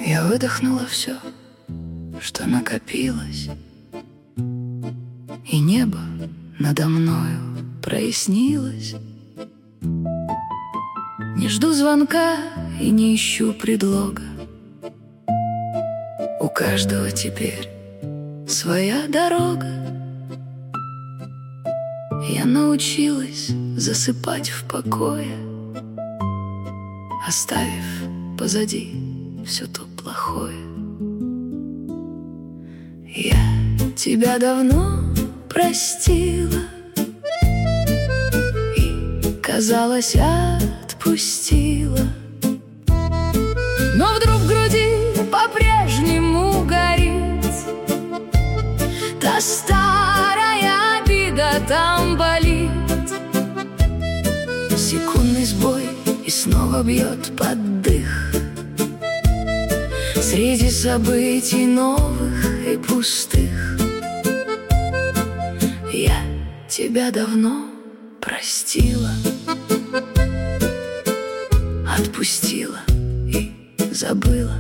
Я выдохнула все, что накопилось, и небо надо мною прояснилось. Не жду звонка и не ищу предлога. У каждого теперь своя дорога. Я научилась засыпать в покое, оставив позади все то плохое. Я тебя давно простила и, казалось, отпустила, но вдруг в груди по-прежнему горит та старая обида, там болит. Секундный сбой, и снова бьет под дых. Среди событий новых и пустых я тебя давно простила, отпустила и забыла.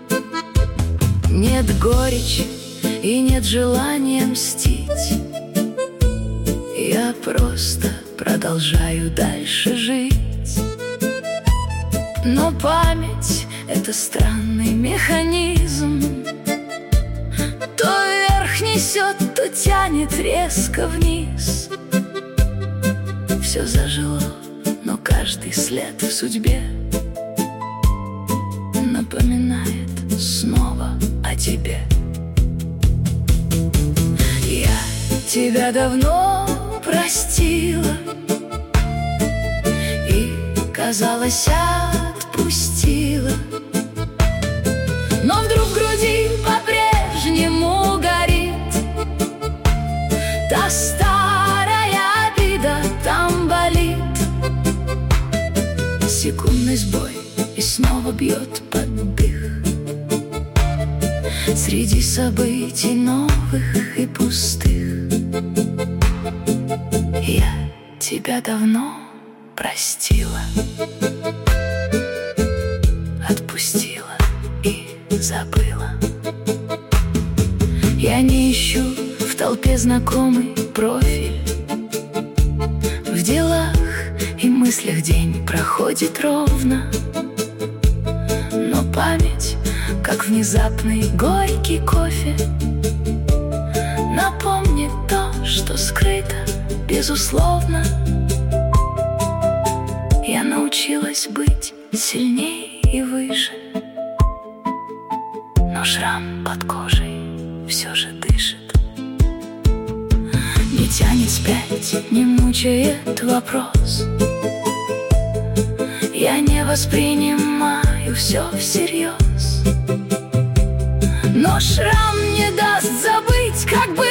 Нет горечи и нет желания мстить. Я просто продолжаю дальше жить. Но память — это странный механизм. То вверх несет, то тянет резко вниз. Все зажило, но каждый след в судьбе напоминает снова о тебе. Я тебя давно простила и, казалось, отпустила, но вдруг в груди по-прежнему горит та старая обида, там болит. Секундный сбой, и снова бьет под дых. Среди событий новых и пустых я тебя давно простила, отпустила и забыла. Я не ищу в толпе знакомый профиль. В делах и мыслях день проходит ровно, но память, как внезапный горький кофе, напомнит то, что скрыто, безусловно. Я научилась быть сильнее и выше, но шрам под кожей все же дышит. Не тянет вспять, не мучает вопрос. Я не воспринимаю все всерьез, но шрам не даст забыть, как бы